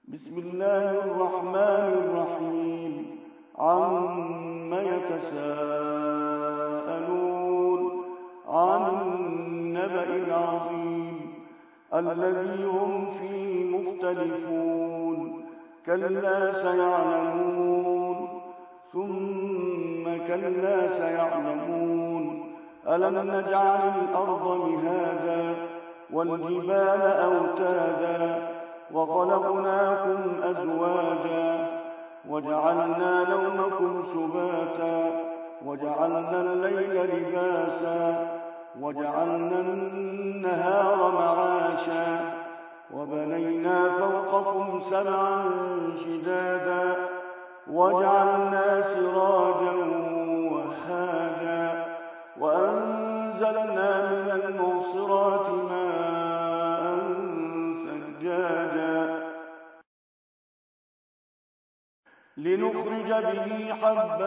بسم الله الرحمن الرحيم. عم يتساءلون عن النبأ العظيم الذي هم فيه مختلفون. كلا سيعلمون ثم كلا سيعلمون. ألم نجعل الأرض مهادا والجبال أوتادا وخلقناكم أزواجا وجعلنا نومكم سباتا وجعلنا الليل لباسا وجعلنا النهار معاشا وبنينا فوقكم سبعا شدادا وجعلنا سراجا وهاجا وأنزلنا من المعصرات ماء ثجاجا لنخرج به حبا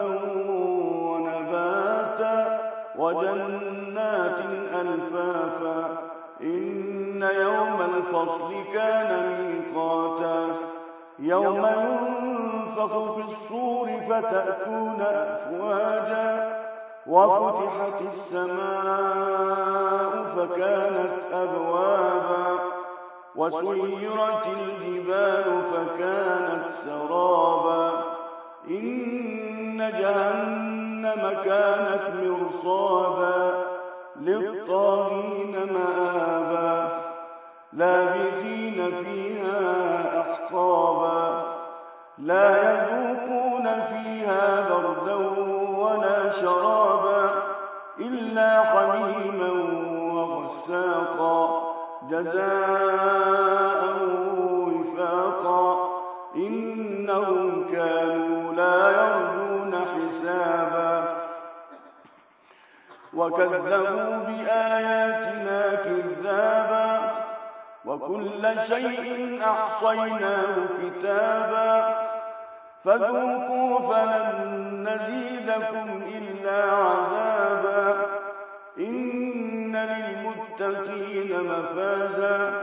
ونباتا وجنات ألفافا إن يوم الفصل كان ميقاتا يوم ينفخ في الصور فتأتون أفواجا وفتحت السماء فكانت أبوابا وسيرت الجبال فكانت سرابا إن جهنم كانت مرصادا للطاغين مآبا لابثين فيها أحقابا لا يذوقون فيها بردا ولا شرابا إلا حميما وغساقا جزاء وفاقا إنهم كانوا لا يرجون حسابا وكذبوا بآياتنا كذابا وكل شيء أحصيناه كتابا فذوقوا فلن نزيدكم إلا عذابا إن للمتقين مفازا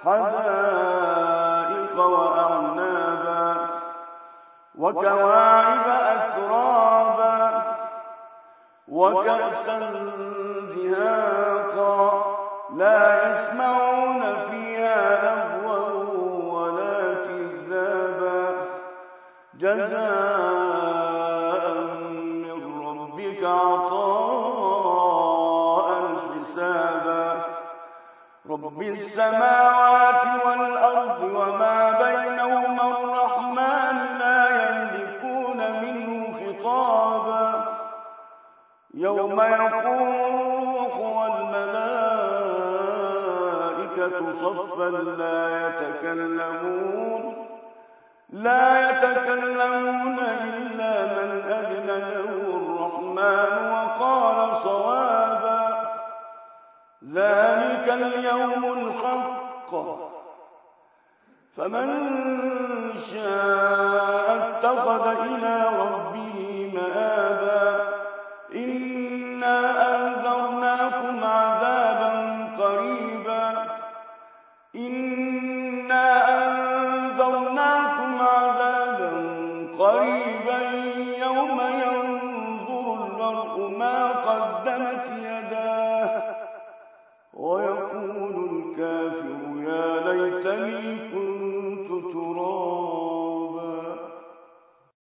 حدائق وأعنابا وكواعب أترابا وكأسا دهاقا لا يسمعون فيها لغوا ولا كذابا جزاء من ربك عطاء حسابا رب السماوات والأرض وما بينهما الرحمن لا يملكون منه خطابا يوم يقوم والملائكة صفا لا يتكلمون إلا من أذن له الرحمن وقال صوابا ذلك اليوم الحق فمن شاء اتخذ إلى ربه